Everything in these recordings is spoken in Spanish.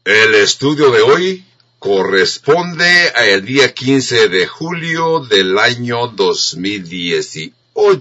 El estudio de hoy corresponde al día 15 de julio del año 2018.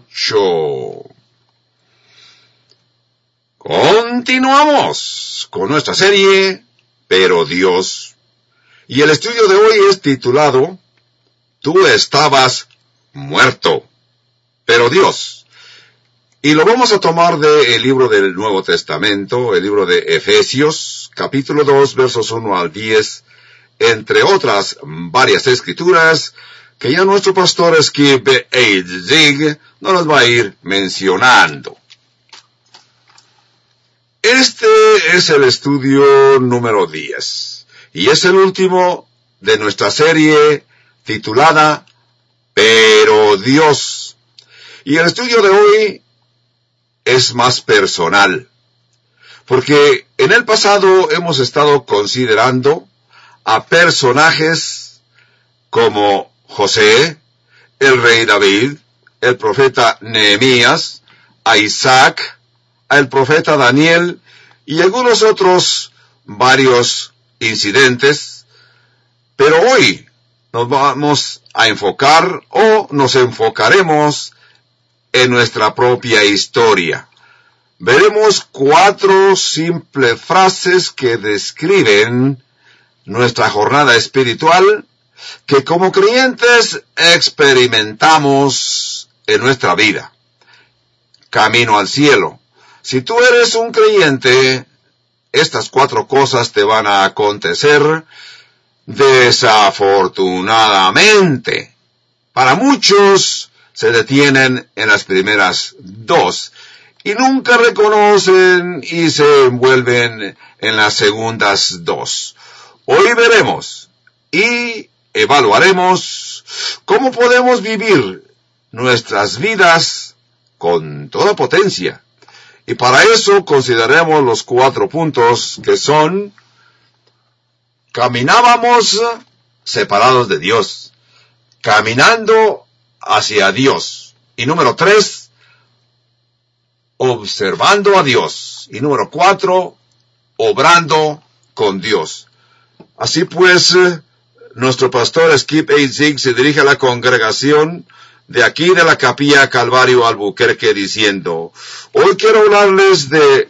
Continuamos con nuestra serie, Pero Dios. Y el estudio de hoy es titulado, Tú estabas muerto, pero Dios. Y lo vamos a tomar del libro del Nuevo Testamento, el libro de Efesios, capítulo 2, versos 1 al 10, entre otras varias escrituras que ya nuestro pastor Skip Heitzig nos las va a ir mencionando. Este es el estudio número 10, y es el último de nuestra serie titulada Pero Dios. Y el estudio de hoy es más personal, porque en el pasado hemos estado considerando a personajes como José, el rey David, el profeta Nehemías, a Isaac, al profeta Daniel y algunos otros varios incidentes, pero hoy nos vamos a enfocar o nos enfocaremos en nuestra propia historia. Veremos 4 simples frases que describen nuestra jornada espiritual que como creyentes experimentamos en nuestra vida. Camino al cielo. Si tú eres un creyente, estas 4 cosas te van a acontecer. Desafortunadamente, para muchos se detienen en las primeras 2 y nunca reconocen y se envuelven en las segundas 2. Hoy veremos y evaluaremos cómo podemos vivir nuestras vidas con toda potencia. Y para eso consideremos los 4 puntos que son: caminábamos separados de Dios, caminando hacia Dios. Y número 3, observando a Dios. Y número 4, obrando con Dios. Así pues, nuestro pastor Skip Heitzig se dirige a la congregación de aquí de la Capilla Calvario Albuquerque diciendo: hoy quiero hablarles de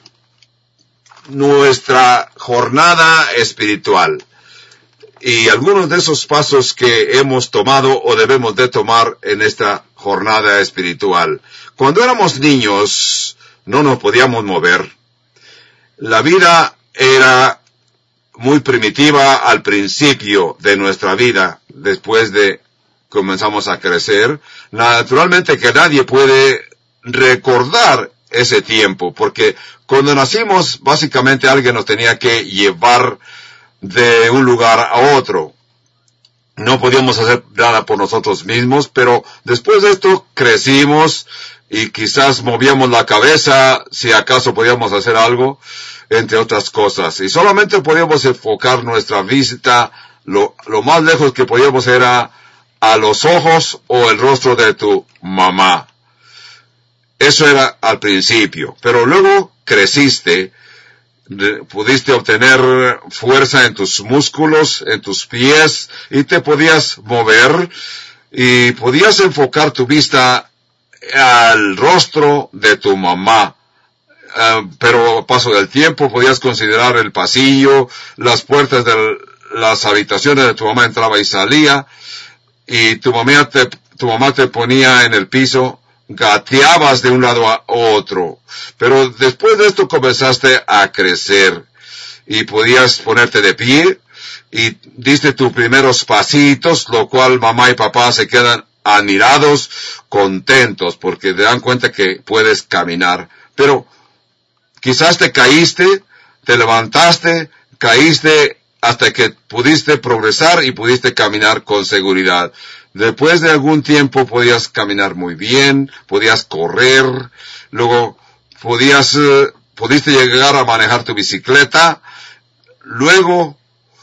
nuestra jornada espiritual y algunos de esos pasos que hemos tomado o debemos de tomar en esta jornada espiritual. Cuando éramos niños no nos podíamos mover. La vida era muy primitiva al principio de nuestra vida. Después de comenzamos a crecer, naturalmente que nadie puede recordar ese tiempo, porque cuando nacimos básicamente alguien nos tenía que llevar de un lugar a otro. No podíamos hacer nada por nosotros mismos, pero después de esto crecimos y quizás movíamos la cabeza si acaso podíamos hacer algo, entre otras cosas. Y solamente podíamos enfocar nuestra vista, lo más lejos que podíamos era a los ojos o el rostro de tu mamá. Eso era al principio, pero luego creciste, pudiste obtener fuerza en tus músculos, en tus pies, y te podías mover, y podías enfocar tu vista al rostro de tu mamá. Pero a paso del tiempo podías considerar el pasillo, las puertas de las habitaciones de tu mamá entraba y salía, y tu mamá te ponía en el piso, gateabas de un lado a otro. Pero después de esto comenzaste a crecer y podías ponerte de pie y diste tus primeros pasitos, lo cual mamá y papá se quedan admirados, contentos, porque te dan cuenta que puedes caminar. Pero quizás te caíste, te levantaste, caíste hasta que pudiste progresar y pudiste caminar con seguridad. Después de algún tiempo podías caminar muy bien, podías correr, luego pudiste llegar a manejar tu bicicleta. Luego,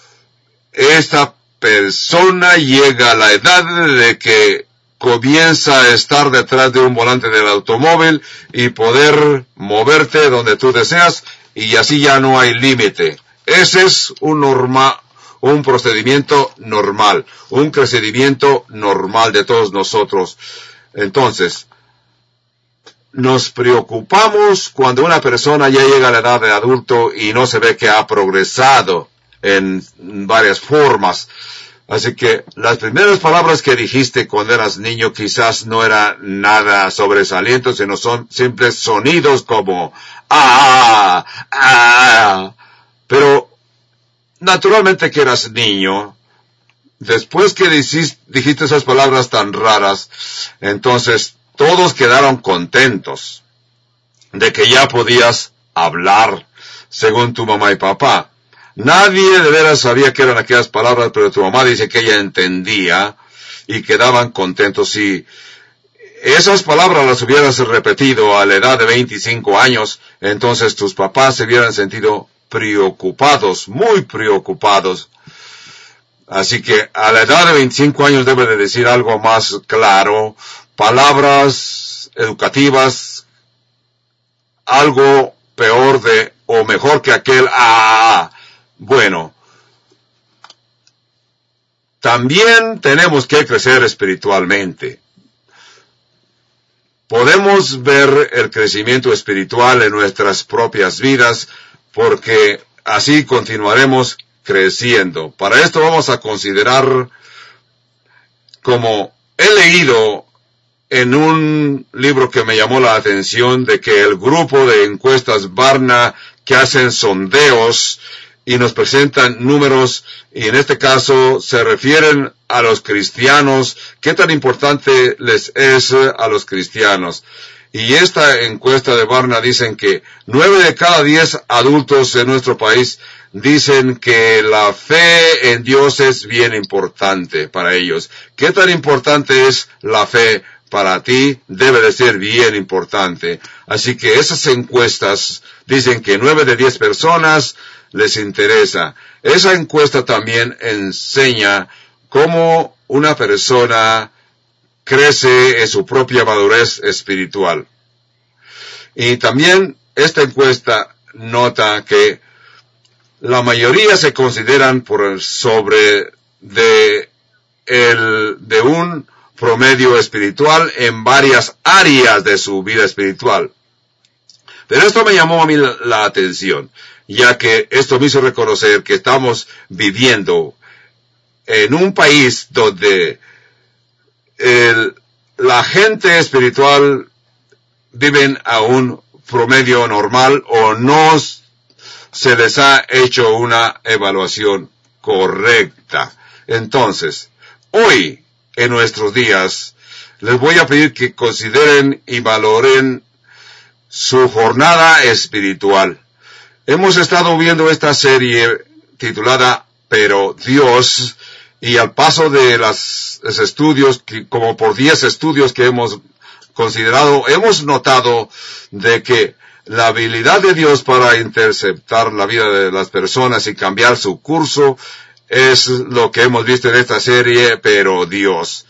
esta persona llega a la edad de que comienza a estar detrás de un volante del automóvil y poder moverte donde tú deseas, y así ya no hay límite. Ese es un procedimiento normal, un crecimiento normal de todos nosotros. Entonces, nos preocupamos cuando una persona ya llega a la edad de adulto y no se ve que ha progresado en varias formas. Así que las primeras palabras que dijiste cuando eras niño quizás no eran nada sobresalientes, sino son simples sonidos como ¡ah! ¡ah! Pero naturalmente que eras niño, después que dijiste esas palabras tan raras, entonces todos quedaron contentos de que ya podías hablar, según tu mamá y papá. Nadie de veras sabía qué eran aquellas palabras, pero tu mamá dice que ella entendía y quedaban contentos. Si esas palabras las hubieras repetido a la edad de 25 años, entonces tus papás se hubieran sentido preocupados, muy preocupados. Así que a la edad de 25 años debe de decir algo más claro, palabras educativas, algo peor o mejor que aquel ¡ah! Bueno, también tenemos que crecer espiritualmente. Podemos ver el crecimiento espiritual en nuestras propias vidas porque así continuaremos creciendo. Para esto vamos a considerar, como he leído en un libro que me llamó la atención, de que el grupo de encuestas Barna que hacen sondeos y nos presentan números, y en este caso se refieren a los cristianos, qué tan importante les es a los cristianos. Y esta encuesta de Barna dicen que 9 de cada 10 adultos en nuestro país dicen que la fe en Dios es bien importante para ellos. ¿Qué tan importante es la fe para ti? Debe de ser bien importante. Así que esas encuestas dicen que 9 de 10 personas les interesa. Esa encuesta también enseña cómo una persona crece en su propia madurez espiritual. Y también esta encuesta nota que la mayoría se consideran por sobre de un promedio espiritual en varias áreas de su vida espiritual. Pero esto me llamó a mí la atención, ya que esto me hizo reconocer que estamos viviendo en un país donde la gente espiritual viven a un promedio normal o no se les ha hecho una evaluación correcta. Entonces, hoy, en nuestros días, les voy a pedir que consideren y valoren su jornada espiritual. Hemos estado viendo esta serie titulada Pero Dios, y al paso de los estudios, como por 10 estudios que hemos considerado, hemos notado de que la habilidad de Dios para interceptar la vida de las personas y cambiar su curso es lo que hemos visto en esta serie, Pero Dios.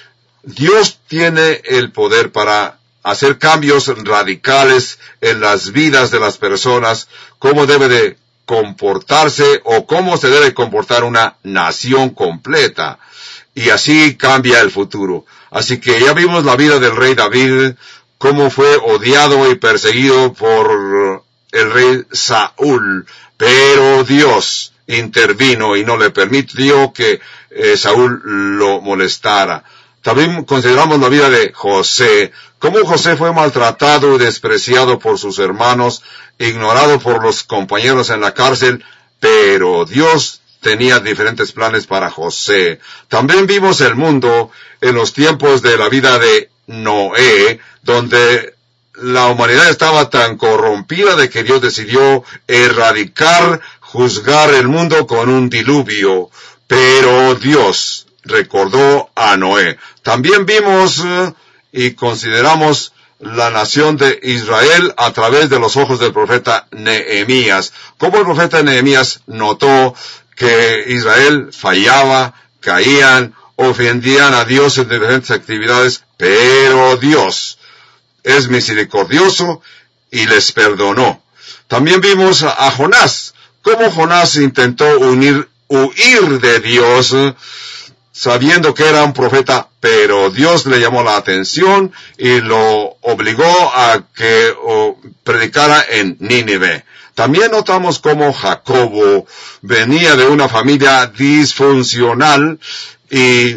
Dios tiene el poder para hacer cambios radicales en las vidas de las personas, cómo debe de comportarse o cómo se debe comportar una nación completa. Y así cambia el futuro. Así que ya vimos la vida del rey David, cómo fue odiado y perseguido por el rey Saúl. Pero Dios intervino y no le permitió que Saúl lo molestara. También consideramos la vida de José, cómo José fue maltratado y despreciado por sus hermanos, ignorado por los compañeros en la cárcel, pero Dios tenía diferentes planes para José. También vimos el mundo en los tiempos de la vida de Noé, donde la humanidad estaba tan corrompida de que Dios decidió erradicar, juzgar el mundo con un diluvio. Pero Dios recordó a Noé. También vimos y consideramos la nación de Israel a través de los ojos del profeta Nehemías. Cómo el profeta Nehemías notó que Israel fallaba, caían, ofendían a Dios en diferentes actividades, pero Dios es misericordioso y les perdonó. También vimos a Jonás, cómo Jonás intentó huir de Dios, sabiendo que era un profeta, pero Dios le llamó la atención y lo obligó a que predicara en Nínive. También notamos cómo Jacobo venía de una familia disfuncional y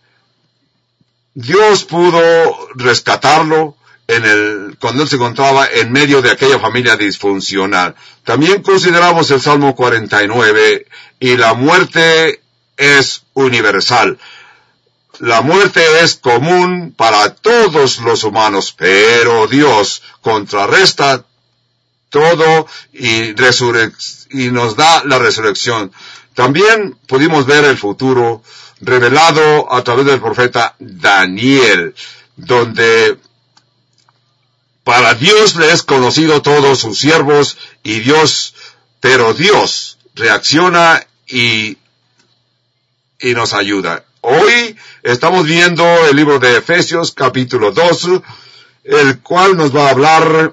Dios pudo rescatarlo cuando él se encontraba en medio de aquella familia disfuncional. También consideramos el Salmo 49 y la muerte es universal. La muerte es común para todos los humanos, pero Dios contrarresta todo y nos da la resurrección. También pudimos ver el futuro revelado a través del profeta Daniel, donde para Dios le es conocido todos sus siervos pero Dios reacciona y nos ayuda. Hoy estamos viendo el libro de Efesios capítulo 2, el cual nos va a hablar,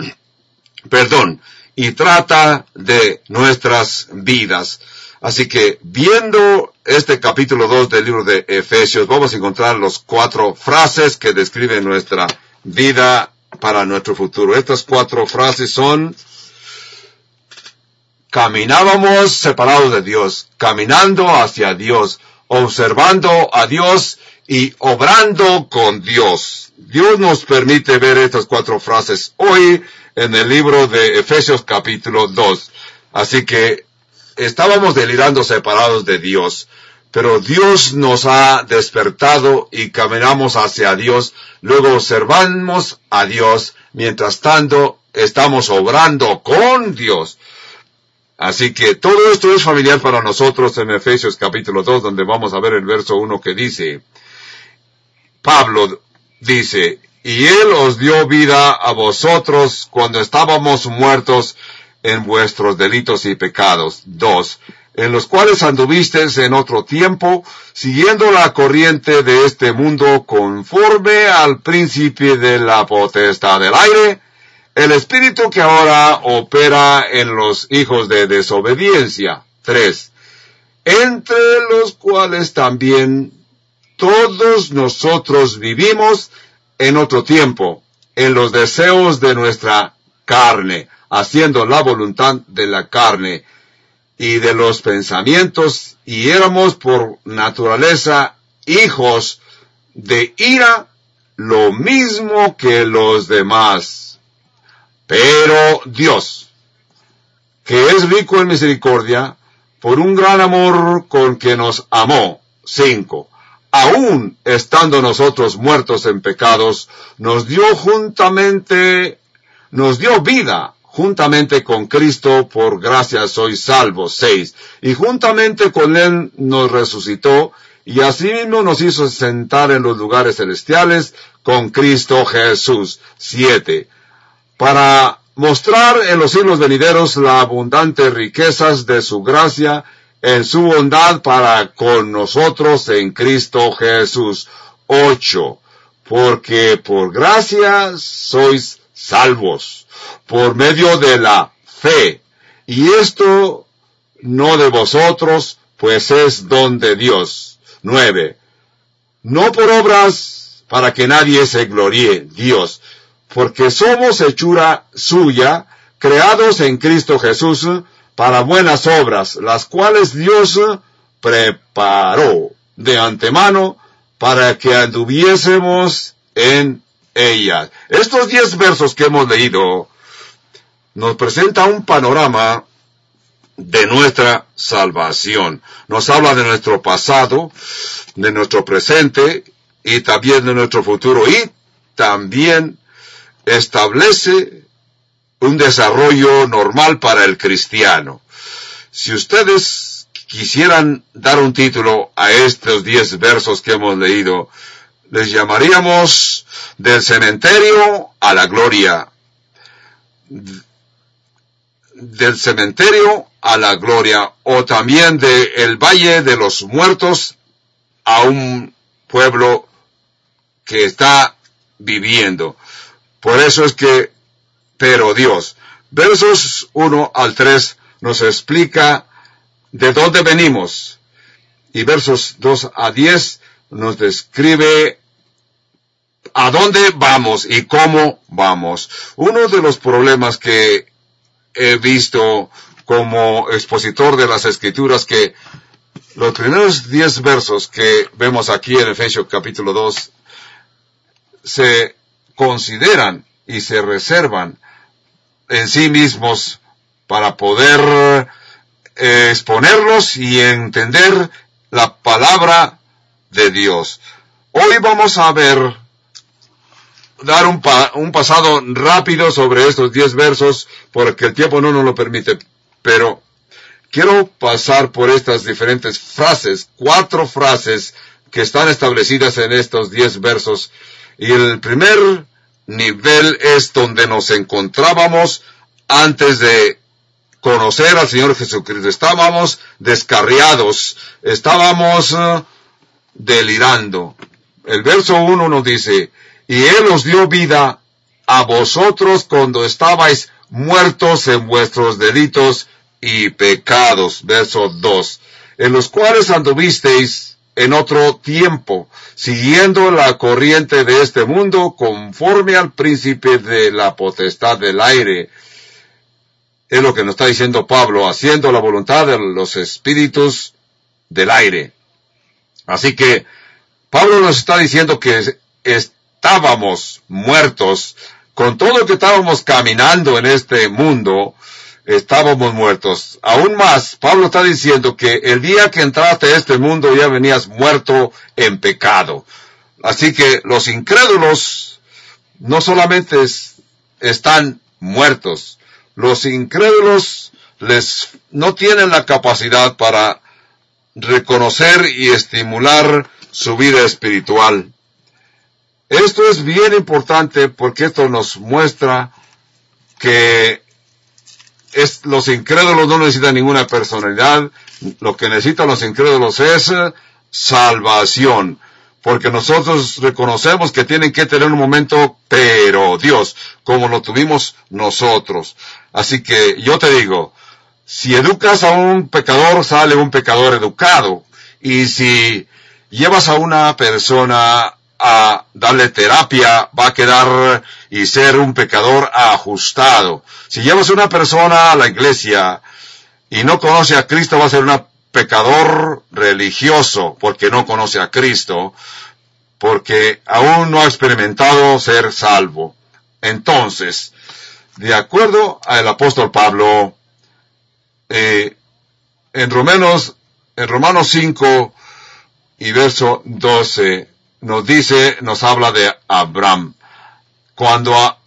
y trata de nuestras vidas. Así que viendo este capítulo 2 del libro de Efesios, vamos a encontrar las 4 frases que describen nuestra vida para nuestro futuro. Estas 4 frases son: caminábamos separados de Dios, caminando hacia Dios, observando a Dios y obrando con Dios. Dios nos permite ver estas 4 frases hoy en el libro de Efesios capítulo 2. Así que estábamos delirando separados de Dios, pero Dios nos ha despertado y caminamos hacia Dios. Luego observamos a Dios, mientras tanto estamos obrando con Dios. Así que todo esto es familiar para nosotros en Efesios capítulo 2, donde vamos a ver el verso 1 que dice, Pablo dice, y Él os dio vida a vosotros cuando estábamos muertos en vuestros delitos y pecados. 2, en los cuales anduvisteis en otro tiempo, siguiendo la corriente de este mundo conforme al príncipe de la potestad del aire, el espíritu que ahora opera en los hijos de desobediencia. 3, entre los cuales también todos nosotros vivimos en otro tiempo, en los deseos de nuestra carne, haciendo la voluntad de la carne y de los pensamientos, y éramos por naturaleza hijos de ira, lo mismo que los demás. Pero Dios, que es rico en misericordia, por un gran amor con que nos amó. 5, aún estando nosotros muertos en pecados, nos dio vida juntamente con Cristo, por gracia sois salvos. 6, y juntamente con Él nos resucitó, y asimismo nos hizo sentar en los lugares celestiales con Cristo Jesús. 7, para mostrar en los siglos venideros las abundantes riquezas de su gracia en su bondad para con nosotros en Cristo Jesús. 8, porque por gracia sois salvos, por medio de la fe, y esto no de vosotros, pues es don de Dios. 9, no por obras, para que nadie se gloríe. Dios, porque somos hechura suya, creados en Cristo Jesús, para buenas obras, las cuales Dios preparó de antemano para que anduviésemos en ellas. Estos 10 versos que hemos leído nos presenta un panorama de nuestra salvación. Nos habla de nuestro pasado, de nuestro presente y también de nuestro futuro, y también establece un desarrollo normal para el cristiano. Si ustedes quisieran dar un título a estos 10 versos que hemos leído, les llamaríamos del cementerio a la gloria. Del cementerio a la gloria, o también del valle de los muertos a un pueblo que está viviendo. Por eso es que, pero Dios, versos 1 al 3, nos explica de dónde venimos. Y versos 2 a 10 nos describe a dónde vamos y cómo vamos. Uno de los problemas que he visto como expositor de las Escrituras, que los primeros 10 versos que vemos aquí en Efesios capítulo 2 se consideran y se reservan en sí mismos para poder exponerlos y entender la palabra de Dios. Hoy vamos a dar un pasado rápido sobre estos 10 versos, porque el tiempo no nos lo permite, pero quiero pasar por estas diferentes frases, 4 frases que están establecidas en estos 10 versos, y el primer nivel es donde nos encontrábamos antes de conocer al Señor Jesucristo. Estábamos descarriados, estábamos delirando. El verso 1 nos dice: y Él os dio vida a vosotros cuando estabais muertos en vuestros delitos y pecados. Verso 2. En los cuales anduvisteis en otro tiempo, siguiendo la corriente de este mundo, conforme al príncipe de la potestad del aire. Es lo que nos está diciendo Pablo, haciendo la voluntad de los espíritus del aire. Así que Pablo nos está diciendo que estábamos muertos. Con todo lo que estábamos caminando en este mundo, estábamos muertos. Aún más, Pablo está diciendo que el día que entraste a este mundo ya venías muerto en pecado. Así que los incrédulos no solamente están muertos, los incrédulos no tienen la capacidad para reconocer y estimular su vida espiritual. Esto es bien importante porque esto nos muestra que los incrédulos no necesitan ninguna personalidad. Lo que necesitan los incrédulos es salvación. Porque nosotros reconocemos que tienen que tener un momento, pero Dios, como lo tuvimos nosotros. Así que yo te digo, si educas a un pecador, sale un pecador educado. Y si llevas a una persona a darle terapia, va a quedar y ser un pecador ajustado. Si llevas a una persona a la iglesia y no conoce a Cristo, va a ser un pecador religioso, porque no conoce a Cristo, porque aún no ha experimentado ser salvo. Entonces, de acuerdo al apóstol Pablo, en Romanos 5 y verso 12, nos habla de Abraham. Cuando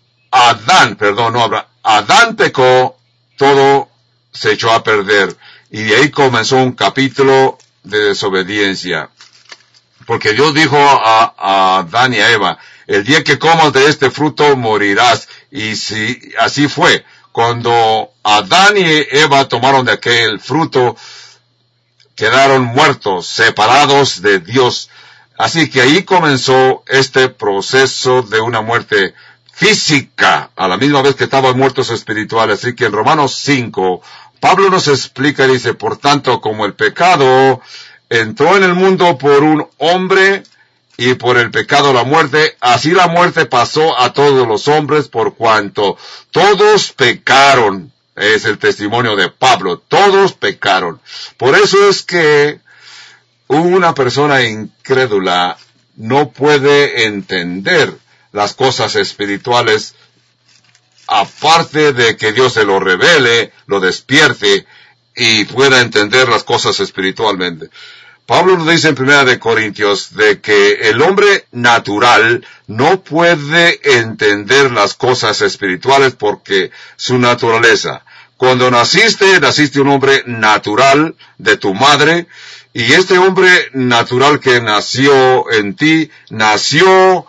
Adán pecó, todo se echó a perder. Y de ahí comenzó un capítulo de desobediencia. Porque Dios dijo a Adán y a Eva: el día que comas de este fruto morirás. Y si así fue, cuando Adán y Eva tomaron de aquel fruto, quedaron muertos, separados de Dios. Así que ahí comenzó este proceso de una muerte física, a la misma vez que estaban muertos espirituales. Así que en Romanos 5, Pablo nos explica y dice: por tanto, como el pecado entró en el mundo por un hombre, y por el pecado la muerte, así la muerte pasó a todos los hombres, por cuanto todos pecaron. Es el testimonio de Pablo, todos pecaron. Por eso es que una persona incrédula no puede entender las cosas espirituales, aparte de que Dios se lo revele, lo despierte y pueda entender las cosas espiritualmente. Pablo nos dice en 1 Corintios de que el hombre natural no puede entender las cosas espirituales porque su naturaleza. Cuando naciste un hombre natural de tu madre, y este hombre natural que nació en ti, nació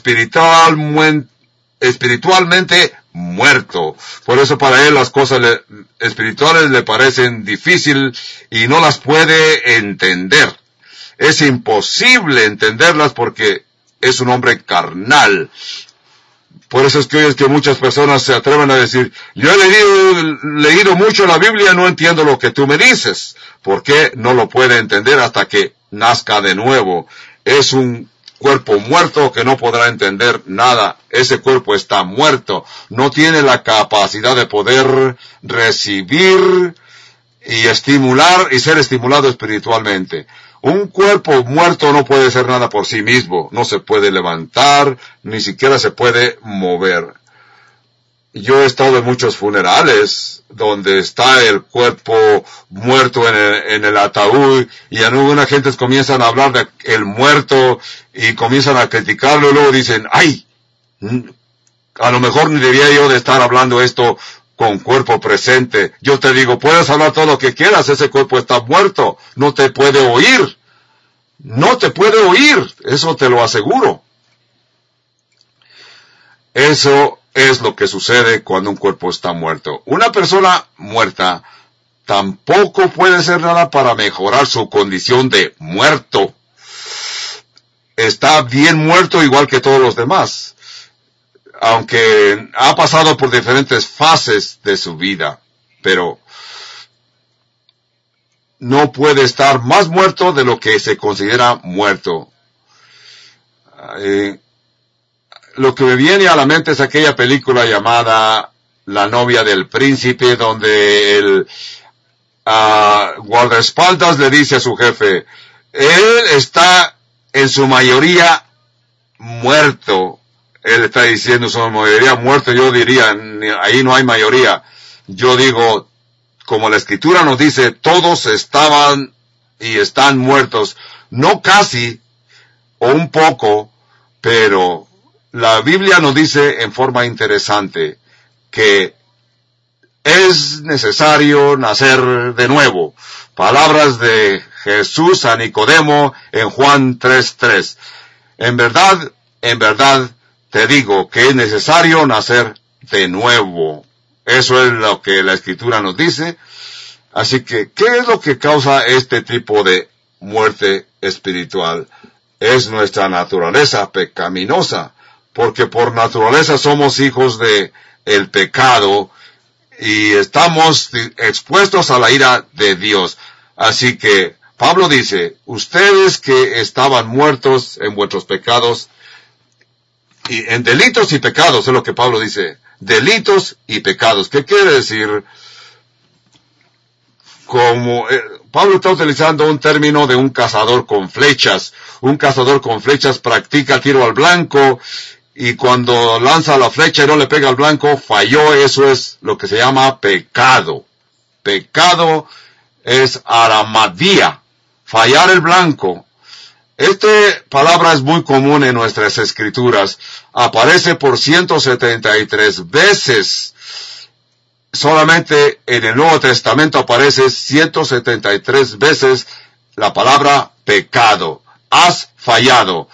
espiritualmente muerto. Por eso para él las cosas espirituales le parecen difíciles y no las puede entender. Es imposible entenderlas porque es un hombre carnal. Por eso es que hoy es que muchas personas se atreven a decir, yo he leído mucho la Biblia y no entiendo lo que tú me dices. ¿Por qué? No lo puede entender hasta que nazca de nuevo. Es un cuerpo muerto que no podrá entender nada. Ese cuerpo está muerto. No tiene la capacidad de poder recibir y estimular y ser estimulado espiritualmente. Un cuerpo muerto no puede hacer nada por sí mismo, no se puede levantar, ni siquiera se puede mover. Yo he estado en muchos funerales donde está el cuerpo muerto en el ataúd y algunas gentes comienzan a hablar de el muerto y comienzan a criticarlo y luego dicen, ¡ay! A lo mejor ni debía yo de estar hablando esto con cuerpo presente. Yo te digo, puedes hablar todo lo que quieras, ese cuerpo está muerto, no te puede oír. No te puede oír, eso te lo aseguro. Eso es lo que sucede cuando un cuerpo está muerto. Una persona muerta tampoco puede hacer nada para mejorar su condición de muerto. Está bien muerto igual que todos los demás, aunque ha pasado por diferentes fases de su vida, pero no puede estar más muerto de lo que se considera muerto. Lo que me viene a la mente es aquella película llamada La novia del príncipe, donde el guardaespaldas le dice a su jefe, él está en su mayoría muerto. Él está diciendo su mayoría muerto, yo diría, ahí no hay mayoría. Yo digo, como la Escritura nos dice, todos estaban y están muertos. No casi, o un poco, pero la Biblia nos dice en forma interesante que es necesario nacer de nuevo. Palabras de Jesús a Nicodemo en Juan 3:3. En verdad, te digo que es necesario nacer de nuevo. Eso es lo que la Escritura nos dice. Así que, ¿qué es lo que causa este tipo de muerte espiritual? Es nuestra naturaleza pecaminosa, porque por naturaleza somos hijos de el pecado y estamos expuestos a la ira de Dios. Así que Pablo dice, ustedes que estaban muertos en vuestros pecados, y en delitos y pecados, es lo que Pablo dice, delitos y pecados. ¿Qué quiere decir? Como Pablo está utilizando un término de un cazador con flechas. Un cazador con flechas practica tiro al blanco y cuando lanza la flecha y no le pega al blanco, falló. Eso es lo que se llama pecado. Pecado es aramadía, fallar el blanco. Esta palabra es muy común en nuestras escrituras. Aparece por 173 veces. Solamente en el Nuevo Testamento aparece 173 veces la palabra pecado. Has fallado.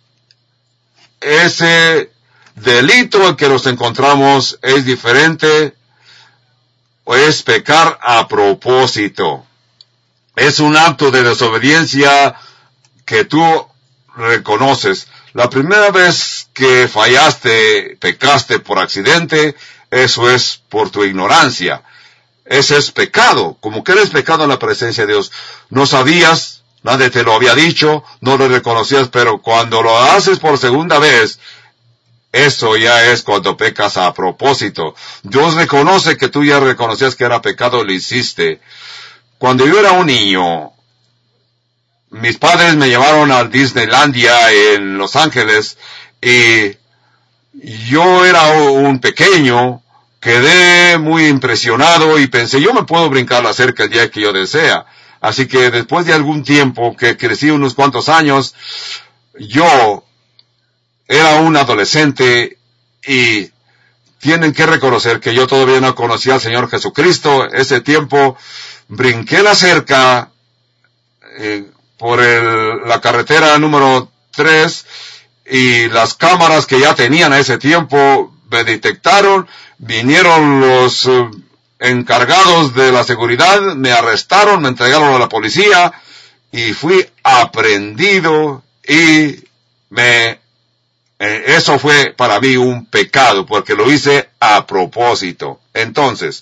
Ese delito en que nos encontramos es diferente, o es pecar a propósito. Es un acto de desobediencia que tú reconoces. La primera vez que fallaste, pecaste por accidente, eso es por tu ignorancia. Ese es pecado. Como que eres pecado en la presencia de Dios. No sabías, nadie te lo había dicho, no lo reconocías, pero cuando lo haces por segunda vez, eso ya es cuando pecas a propósito. Dios reconoce que tú ya reconocías que era pecado y lo hiciste. Cuando yo era un niño, mis padres me llevaron a Disneylandia en Los Ángeles y yo era un pequeño, quedé muy impresionado y pensé, yo me puedo brincar la cerca el día que yo desea. Así que después de algún tiempo, que crecí unos cuantos años, yo era un adolescente y tienen que reconocer que yo todavía no conocía al Señor Jesucristo. Ese tiempo brinqué la cerca por la carretera número 3 y las cámaras que ya tenían a ese tiempo me detectaron, vinieron los encargados de la seguridad, me arrestaron, me entregaron a la policía y fui aprehendido y me Eso fue para mí un pecado, porque lo hice a propósito. Entonces,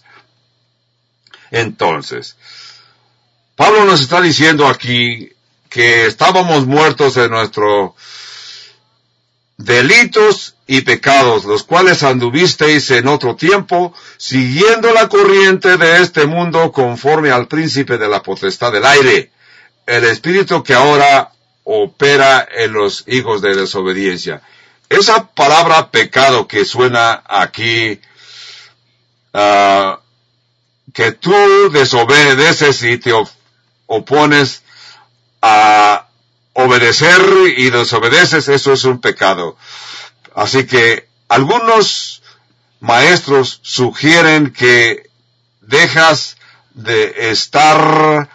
Pablo nos está diciendo aquí que estábamos muertos en nuestros delitos y pecados, los cuales anduvisteis en otro tiempo, siguiendo la corriente de este mundo conforme al príncipe de la potestad del aire, el espíritu que ahora opera en los hijos de desobediencia. Esa palabra pecado que suena aquí, que tú desobedeces y te opones a obedecer y desobedeces, eso es un pecado. Así que algunos maestros sugieren que dejas de estar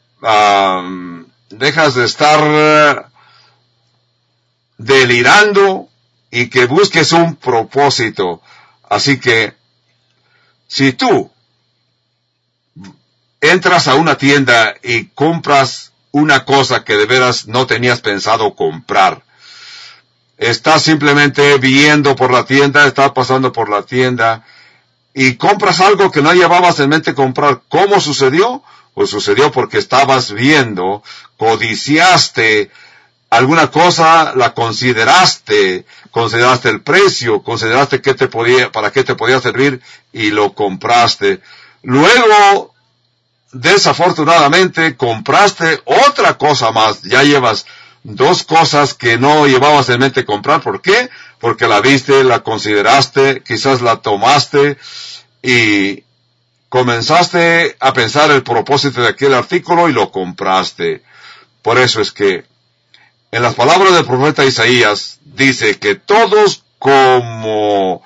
delirando y que busques un propósito. Así que si tú entras a una tienda y compras una cosa que de veras no tenías pensado comprar, estás simplemente viendo por la tienda, estás pasando por la tienda y compras algo que no llevabas en mente comprar. ¿Cómo sucedió? Pues sucedió porque estabas viendo, codiciaste alguna cosa, la consideraste el precio, consideraste para qué te podía servir y lo compraste. Luego, desafortunadamente, compraste otra cosa más. Ya llevas dos cosas que no llevabas en mente comprar. ¿Por qué? Porque la viste, la consideraste, quizás la tomaste y comenzaste a pensar el propósito de aquel artículo y lo compraste. Por eso es que en las palabras del profeta Isaías dice que todos como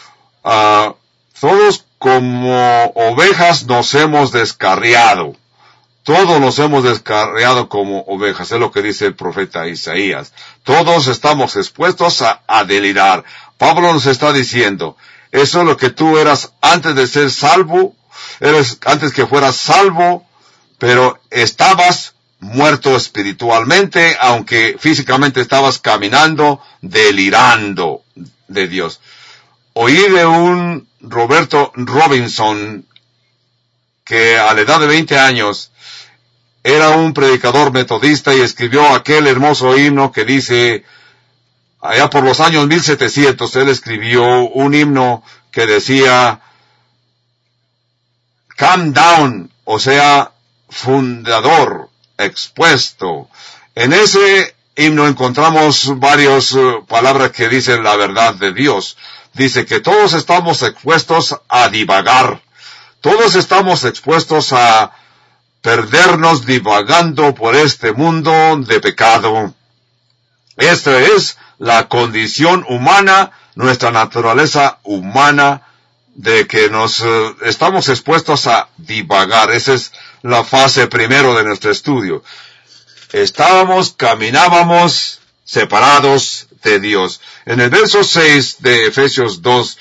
ovejas nos hemos descarriado. Todos nos hemos descarriado como ovejas, es lo que dice el profeta Isaías. Todos estamos expuestos a delirar. Pablo nos está diciendo, eso es lo que tú eras antes de ser salvo, antes que fueras salvo, pero estabas muerto espiritualmente, aunque físicamente estabas caminando, delirando de Dios. Oí de un Roberto Robinson, que a la edad de 20 años era un predicador metodista y escribió aquel hermoso himno que dice, allá por los años 1700, él escribió un himno que decía, "Come down", o sea, fundador, expuesto. En ese himno encontramos varias palabras que dicen la verdad de Dios. Dice que todos estamos expuestos a divagar. Todos estamos expuestos a perdernos divagando por este mundo de pecado. Esta es la condición humana, nuestra naturaleza humana, de que nos estamos expuestos a divagar. Esa es la fase primero de nuestro estudio. Caminábamos separados de Dios. En el verso 6 de Efesios 2,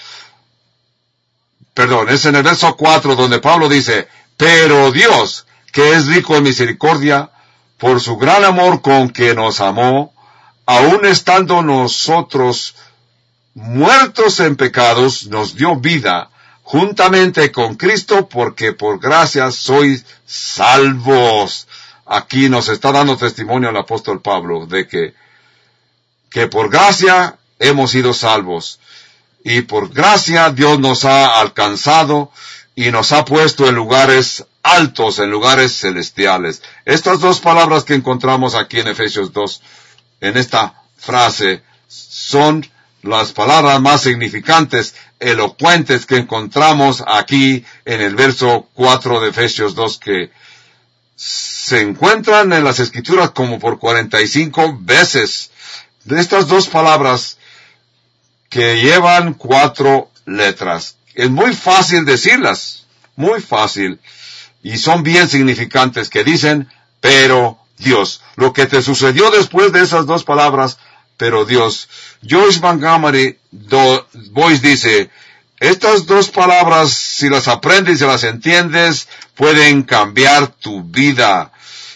es en el verso 4 donde Pablo dice, pero Dios, que es rico en misericordia, por su gran amor con que nos amó, aun estando nosotros muertos en pecados, nos dio vida juntamente con Cristo, porque por gracia sois salvos. Aquí nos está dando testimonio el apóstol Pablo de que por gracia hemos sido salvos. Y por gracia Dios nos ha alcanzado y nos ha puesto en lugares altos, en lugares celestiales. Estas dos palabras que encontramos aquí en Efesios 2, en esta frase, son las palabras más significantes, elocuentes que encontramos aquí en el verso 4 de Efesios 2, que se encuentran en las Escrituras como por 45 veces. De estas dos palabras que llevan 4 letras. Es muy fácil decirlas, muy fácil, y son bien significantes, que dicen, pero Dios. Lo que te sucedió después de esas dos palabras, pero Dios. Joyce Montgomery Boyce dice, estas dos palabras, si las aprendes y si las entiendes, pueden cambiar tu vida.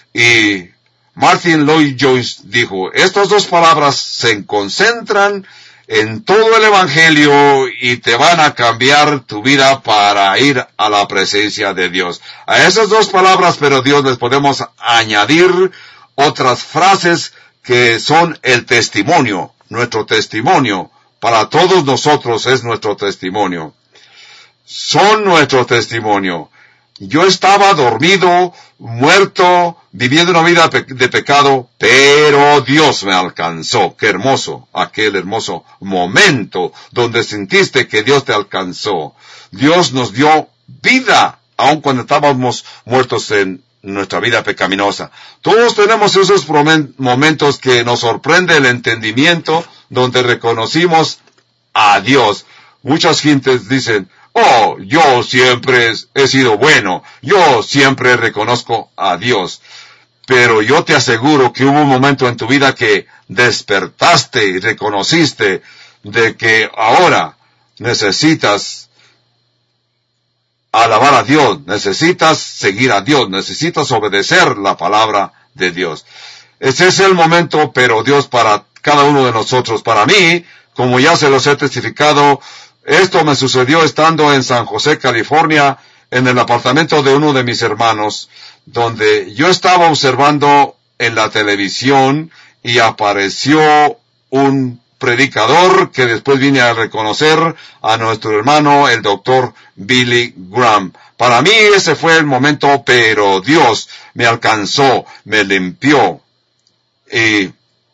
Y Martin Lloyd Jones dijo, estas dos palabras se concentran en todo el Evangelio y te van a cambiar tu vida para ir a la presencia de Dios. A esas dos palabras, pero Dios, les podemos añadir otras frases que son el testimonio, nuestro testimonio. Para todos nosotros es nuestro testimonio. Son nuestro testimonio. Yo estaba dormido, muerto, viviendo una vida de pecado, pero Dios me alcanzó. Qué hermoso, aquel hermoso momento donde sentiste que Dios te alcanzó. Dios nos dio vida, aun cuando estábamos muertos en nuestra vida pecaminosa. Todos tenemos esos momentos que nos sorprende el entendimiento, donde reconocimos a Dios. Muchas gentes dicen, oh, yo siempre he sido bueno, yo siempre reconozco a Dios. Pero yo te aseguro que hubo un momento en tu vida que despertaste y reconociste de que ahora necesitas alabar a Dios, necesitas seguir a Dios, necesitas obedecer la palabra de Dios. Ese es el momento, pero Dios, para cada uno de nosotros, para mí, como ya se los he testificado, esto me sucedió estando en San José, California, en el apartamento de uno de mis hermanos, donde yo estaba observando en la televisión y apareció un predicador que después vine a reconocer a nuestro hermano, el doctor Billy Graham. Para mí ese fue el momento, pero Dios me alcanzó, me limpió. Y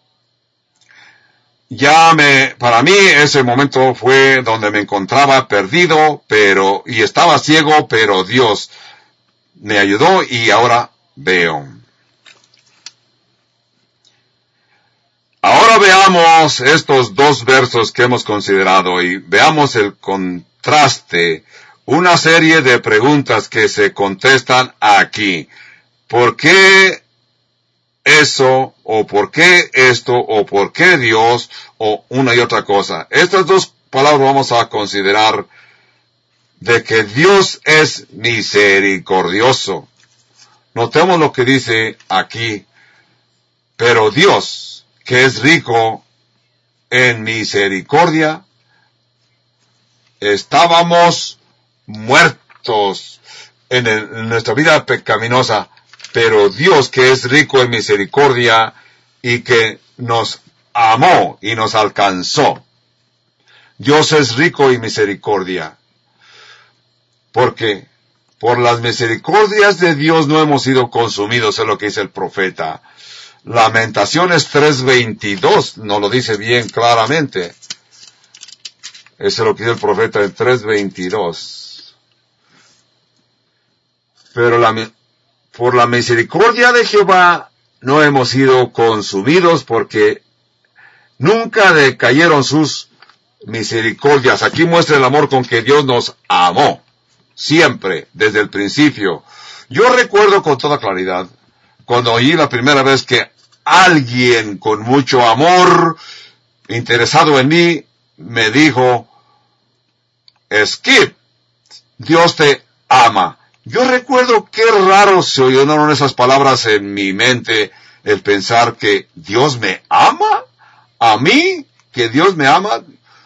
para mí ese momento fue donde me encontraba perdido, y estaba ciego, pero Dios me ayudó y ahora veo. Ahora veamos estos dos versos que hemos considerado y veamos el contraste, una serie de preguntas que se contestan aquí. ¿Por qué eso, o por qué esto, o por qué Dios, o una y otra cosa? Estas dos palabras vamos a considerar de que Dios es misericordioso. Notemos lo que dice aquí. Pero Dios, que es rico en misericordia, estábamos muertos en nuestra vida pecaminosa, pero Dios, que es rico en misericordia y que nos amó y nos alcanzó. Dios es rico en misericordia, porque por las misericordias de Dios no hemos sido consumidos, es lo que dice el profeta. Lamentaciones 3:22 nos lo dice bien claramente. Eso es lo que dice el profeta en 3:22. Pero por la misericordia de Jehová no hemos sido consumidos, porque nunca decayeron sus misericordias. Aquí muestra el amor con que Dios nos amó. Siempre, desde el principio. Yo recuerdo con toda claridad, cuando oí la primera vez que alguien con mucho amor, interesado en mí, me dijo, Skip, Dios te ama. Yo recuerdo qué raro se oyeron esas palabras en mi mente, el pensar que Dios me ama, a mí, que Dios me ama.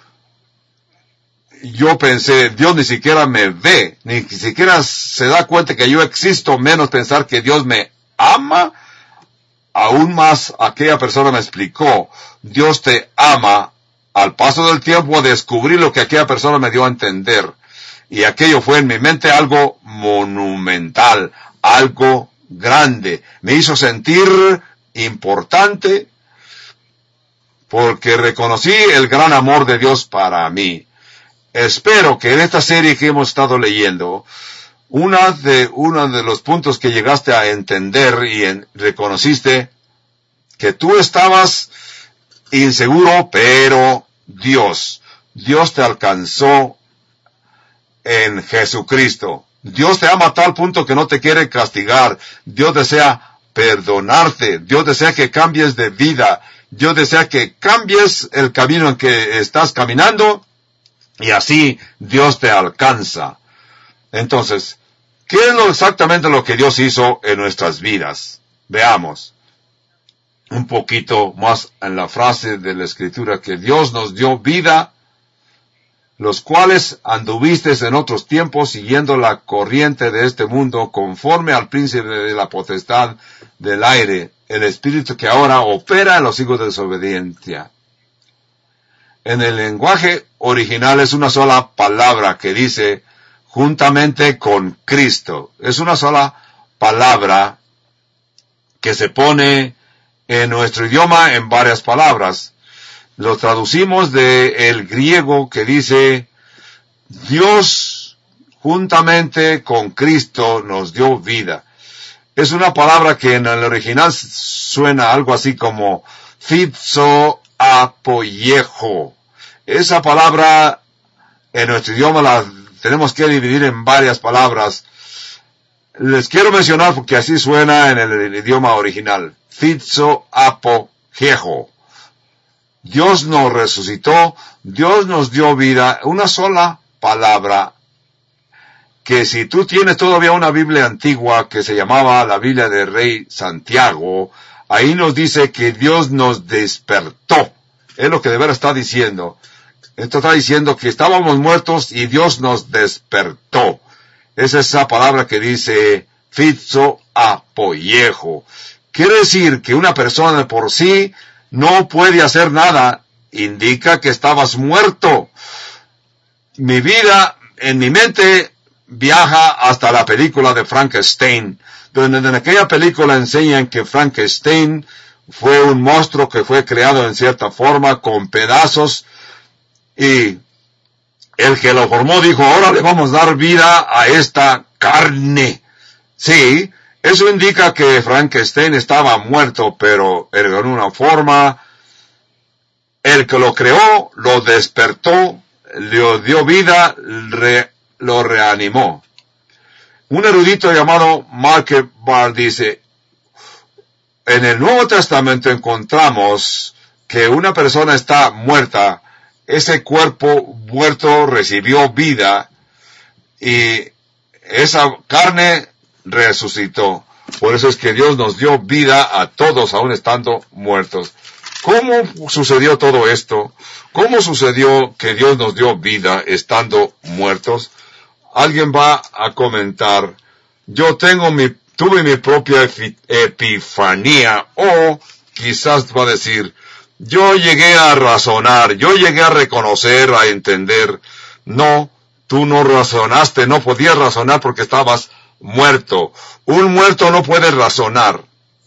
Yo pensé, Dios ni siquiera me ve, ni siquiera se da cuenta que yo existo, menos pensar que Dios me ama. Aún más, aquella persona me explicó, Dios te ama. Al paso del tiempo descubrí lo que aquella persona me dio a entender. Y aquello fue en mi mente algo monumental, algo grande. Me hizo sentir importante porque reconocí el gran amor de Dios para mí. Espero que en esta serie que hemos estado leyendo, uno de los puntos que llegaste a entender y reconociste que tú estabas inseguro, pero Dios te alcanzó en Jesucristo. Dios te ama a tal punto que no te quiere castigar. Dios desea perdonarte. Dios desea que cambies de vida. Dios desea que cambies el camino en que estás caminando, y así Dios te alcanza. Entonces, ¿qué es exactamente lo que Dios hizo en nuestras vidas? Veamos. un poquito más en la frase de la Escritura, que Dios nos dio vida, los cuales anduvisteis en otros tiempos siguiendo la corriente de este mundo, conforme al príncipe de la potestad del aire, el espíritu que ahora opera en los hijos de desobediencia. En el lenguaje original es una sola palabra que dice juntamente con Cristo. Es una sola palabra que se pone en nuestro idioma en varias palabras. Lo traducimos del griego que dice, Dios juntamente con Cristo nos dio vida. Es una palabra que en el original suena algo así como fitzo apoyejo. Esa palabra en nuestro idioma la tenemos que dividir en varias palabras. Les quiero mencionar porque así suena en el idioma original. Fitzo apoyejo. Dios nos resucitó, Dios nos dio vida, una sola palabra, que si tú tienes todavía una Biblia antigua que se llamaba la Biblia del Rey Santiago, ahí nos dice que Dios nos despertó. Es lo que de veras está diciendo. Esto está diciendo que estábamos muertos y Dios nos despertó. Es esa palabra que dice fitzo apoyejo. Quiere decir que una persona de por sí no puede hacer nada, indica que estabas muerto. Mi vida, en mi mente, viaja hasta la película de Frankenstein, donde en aquella película enseñan que Frankenstein fue un monstruo que fue creado en cierta forma, con pedazos, y el que lo formó dijo, ahora le vamos a dar vida a esta carne. Sí, eso indica que Frankenstein estaba muerto, pero en una forma, el que lo creó, lo despertó, le dio vida, lo reanimó. Un erudito llamado Mark Barr dice, en el Nuevo Testamento encontramos que una persona está muerta, ese cuerpo muerto recibió vida y esa carne resucitó. Por eso es que Dios nos dio vida a todos aún estando muertos. ¿Cómo sucedió todo esto? ¿Cómo sucedió que Dios nos dio vida estando muertos? Alguien va a comentar, tuve mi propia epifanía, o quizás va a decir, yo llegué a razonar, yo llegué a reconocer, a entender. No, tú no razonaste, no podías razonar porque estabas muerto. Un muerto no puede razonar.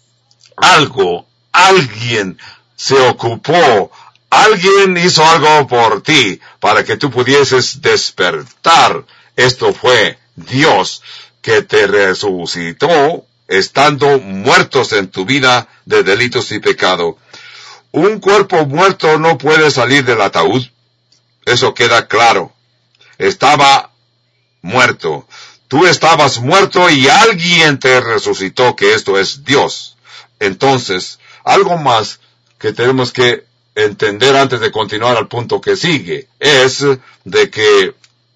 Alguien se ocupó, alguien hizo algo por ti para que tú pudieses despertar. Esto fue Dios que te resucitó estando muertos en tu vida de delitos y pecado. Un cuerpo muerto no puede salir del ataúd. Eso queda claro. Estaba muerto. Tú estabas muerto y alguien te resucitó, que esto es Dios. Entonces, algo más que tenemos que entender antes de continuar al punto que sigue, es de que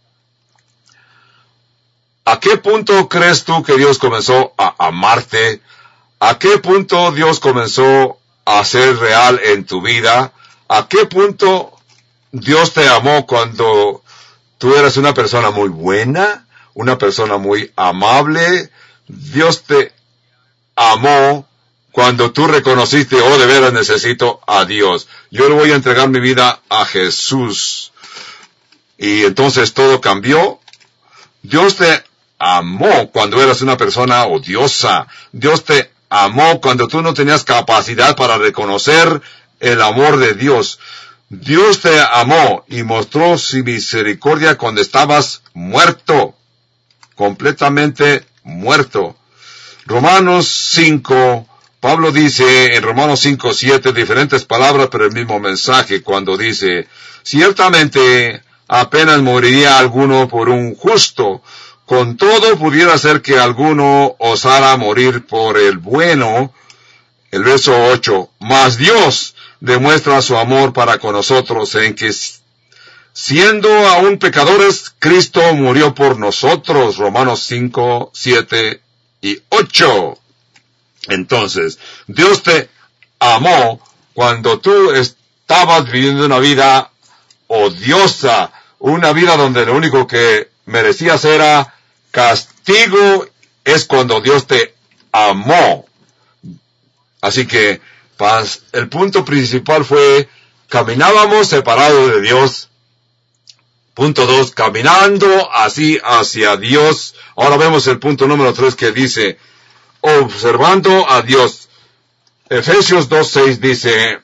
¿a qué punto crees tú que Dios comenzó a amarte? ¿A qué punto Dios comenzó a ser real en tu vida? ¿A qué punto Dios te amó cuando tú eras una persona muy buena, una persona muy amable? Dios te amó cuando tú reconociste, oh, de veras necesito a Dios. Yo le voy a entregar mi vida a Jesús. Y entonces todo cambió. Dios te amó cuando eras una persona odiosa. Dios te amó cuando tú no tenías capacidad para reconocer el amor de Dios. Dios te amó y mostró su misericordia cuando estabas muerto, completamente muerto. Romanos 5, Pablo dice en Romanos 5:7 diferentes palabras, pero el mismo mensaje, cuando dice, ciertamente apenas moriría alguno por un justo, con todo pudiera ser que alguno osara morir por el bueno. El verso 8, mas Dios demuestra su amor para con nosotros en que, siendo aún pecadores, Cristo murió por nosotros. Romanos 5, 7 y 8. Entonces, Dios te amó cuando tú estabas viviendo una vida odiosa, una vida donde lo único que merecías era castigo, es cuando Dios te amó. Así que el punto principal fue, caminábamos separados de Dios. Punto 2, caminando así hacia Dios. Ahora vemos el punto número 3 que dice, observando a Dios. Efesios 2:6 dice,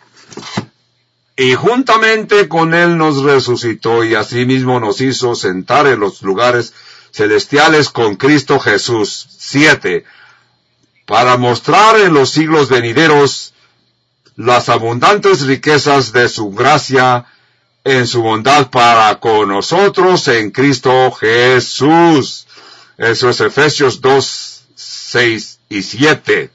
y juntamente con Él nos resucitó y asimismo nos hizo sentar en los lugares celestiales con Cristo Jesús. 7, para mostrar en los siglos venideros las abundantes riquezas de su gracia en su bondad para con nosotros en Cristo Jesús. Eso es Efesios 2:6 y 7.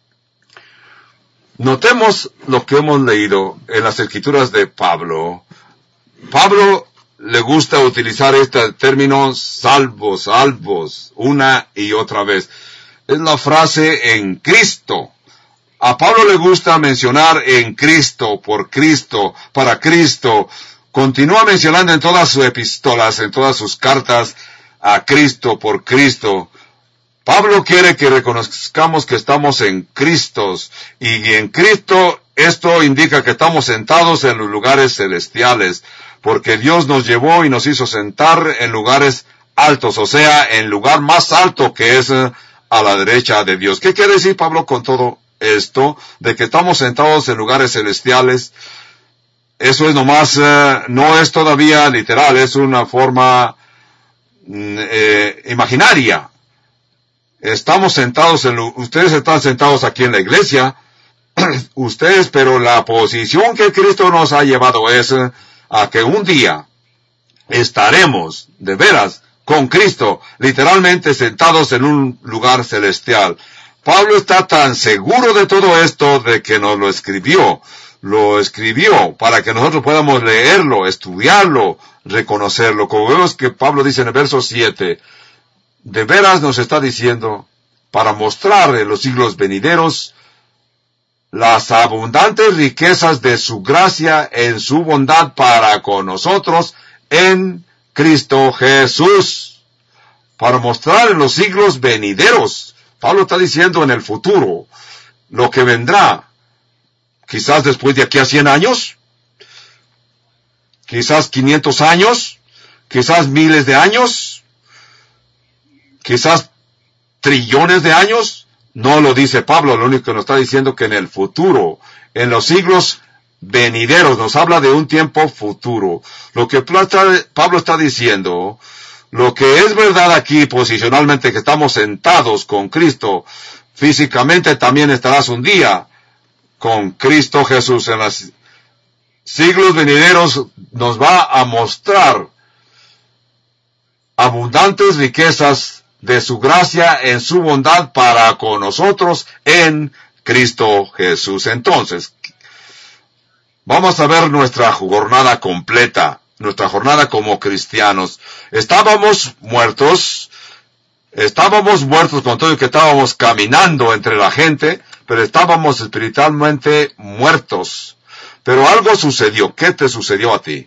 Notemos lo que hemos leído en las escrituras de Pablo. Pablo le gusta utilizar este término salvos, una y otra vez. Es la frase en Cristo. A Pablo le gusta mencionar en Cristo, por Cristo, para Cristo. Continúa mencionando en todas sus epístolas, en todas sus cartas, a Cristo, por Cristo. Pablo quiere que reconozcamos que estamos en Cristo, y en Cristo esto indica que estamos sentados en los lugares celestiales, porque Dios nos llevó y nos hizo sentar en lugares altos, o sea, en el lugar más alto que es a la derecha de Dios. ¿Qué quiere decir Pablo con todo esto? De que estamos sentados en lugares celestiales. Eso es nomás, no es todavía literal, es una forma imaginaria. Estamos sentados ustedes están sentados aquí en la iglesia, ustedes, pero la posición que Cristo nos ha llevado es a que un día estaremos, de veras, con Cristo, literalmente sentados en un lugar celestial. Pablo está tan seguro de todo esto de que nos lo escribió para que nosotros podamos leerlo, estudiarlo, reconocerlo. Como vemos que Pablo dice en el verso 7, de veras nos está diciendo, para mostrar en los siglos venideros las abundantes riquezas de su gracia en su bondad para con nosotros en Cristo Jesús. Para mostrar en los siglos venideros. Pablo está diciendo en el futuro, lo que vendrá. Quizás después de aquí a 100 años, quizás 500 años, quizás miles de años, quizás trillones de años. No lo dice Pablo, lo único que nos está diciendo que en el futuro, en los siglos venideros, nos habla de un tiempo futuro. Lo que Pablo está diciendo, lo que es verdad aquí posicionalmente, que estamos sentados con Cristo, físicamente también estarás un día con Cristo Jesús. En los siglos venideros nos va a mostrar abundantes riquezas de su gracia en su bondad para con nosotros en Cristo Jesús. Entonces, vamos a ver nuestra jornada completa, nuestra jornada como cristianos. Estábamos muertos con todo y que estábamos caminando entre la gente, pero estábamos espiritualmente muertos. Pero algo sucedió. ¿Qué te sucedió a ti?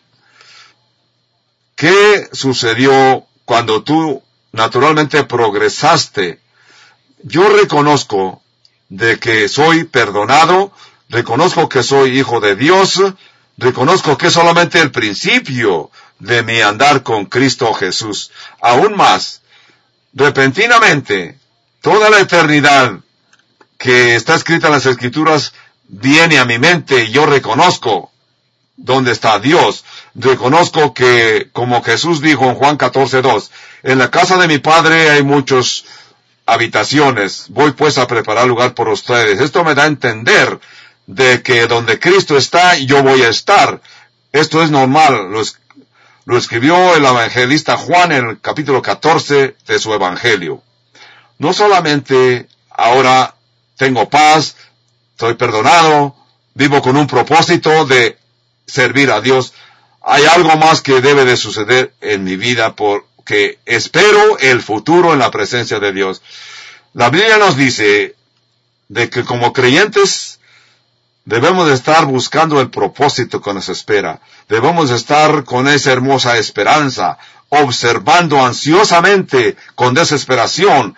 ¿Qué sucedió cuando tú naturalmente progresaste? Yo reconozco de que soy perdonado, reconozco que soy hijo de Dios, reconozco que es solamente el principio de mi andar con Cristo Jesús. Aún más, repentinamente, toda la eternidad que está escrita en las Escrituras viene a mi mente y yo reconozco dónde está Dios. Reconozco que, como Jesús dijo en Juan 14:2, en la casa de mi Padre hay muchas habitaciones, voy pues a preparar lugar por ustedes. Esto me da a entender de que donde Cristo está, yo voy a estar. Esto es normal, lo escribió el evangelista Juan en el capítulo 14 de su evangelio. No solamente ahora tengo paz, soy perdonado, vivo con un propósito de servir a Dios. Hay algo más que debe de suceder en mi vida porque espero el futuro en la presencia de Dios. La Biblia nos dice de que como creyentes Debemos de estar buscando el propósito que nos espera. Debemos de estar con esa hermosa esperanza, observando ansiosamente, con desesperación.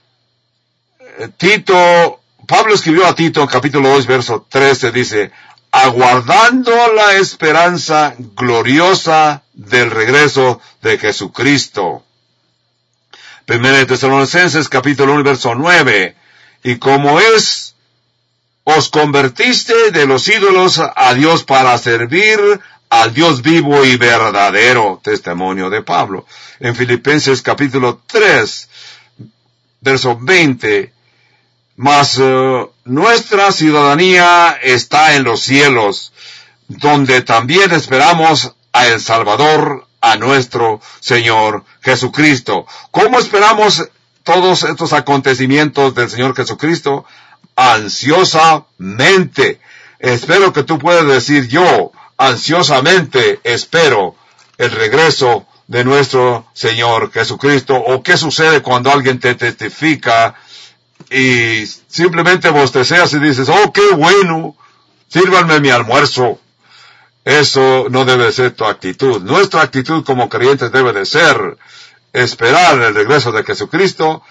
Pablo escribió a Tito en capítulo 2, verso 13, dice, aguardando la esperanza gloriosa del regreso de Jesucristo. Primera de Tesalonicenses, capítulo 1, verso 9, y como os convertiste de los ídolos a Dios para servir al Dios vivo y verdadero. Testimonio de Pablo. En Filipenses capítulo 3, verso 20, mas nuestra ciudadanía está en los cielos, donde también esperamos a el Salvador, a nuestro Señor Jesucristo. ¿Cómo esperamos todos estos acontecimientos del Señor Jesucristo? Ansiosamente. Espero que tú puedas decir, yo ansiosamente espero el regreso de nuestro Señor Jesucristo. ¿O qué sucede cuando alguien te testifica y simplemente bosteceas y dices, oh, qué bueno, sírvanme mi almuerzo? Eso no debe ser tu actitud. Nuestra actitud como creyentes debe de ser esperar el regreso de Jesucristo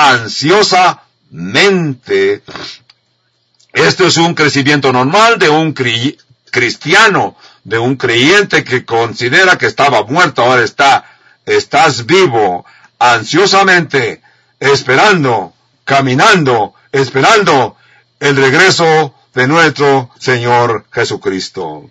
ansiosamente. Esto es un crecimiento normal de un cristiano, de un creyente que considera que estaba muerto, ahora estás vivo, ansiosamente, esperando, caminando, esperando el regreso de nuestro Señor Jesucristo.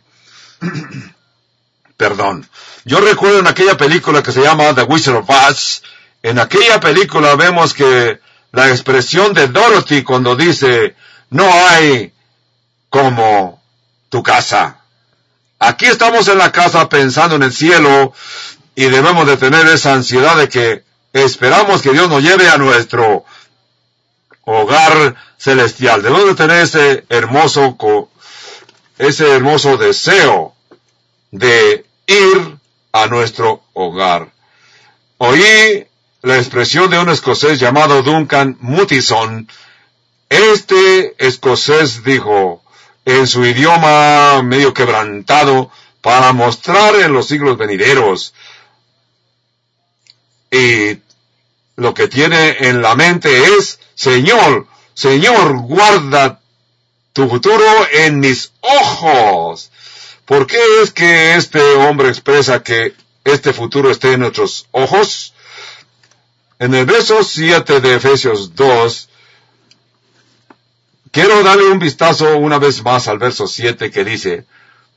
Perdón. Yo recuerdo en aquella película que se llama The Wizard of Oz, en aquella película vemos que la expresión de Dorothy cuando dice, no hay como tu casa. Aquí estamos en la casa pensando en el cielo y debemos de tener esa ansiedad de que esperamos que Dios nos lleve a nuestro hogar celestial. Debemos de tener ese hermoso deseo de ir a nuestro hogar. Oí la expresión de un escocés llamado Duncan Mutison. Este escocés dijo, en su idioma medio quebrantado, para mostrar en los siglos venideros. Y lo que tiene en la mente es, Señor, guarda tu futuro en mis ojos. ¿Por qué es que este hombre expresa que este futuro esté en nuestros ojos? En el verso 7 de Efesios 2, quiero darle un vistazo una vez más al verso 7 que dice,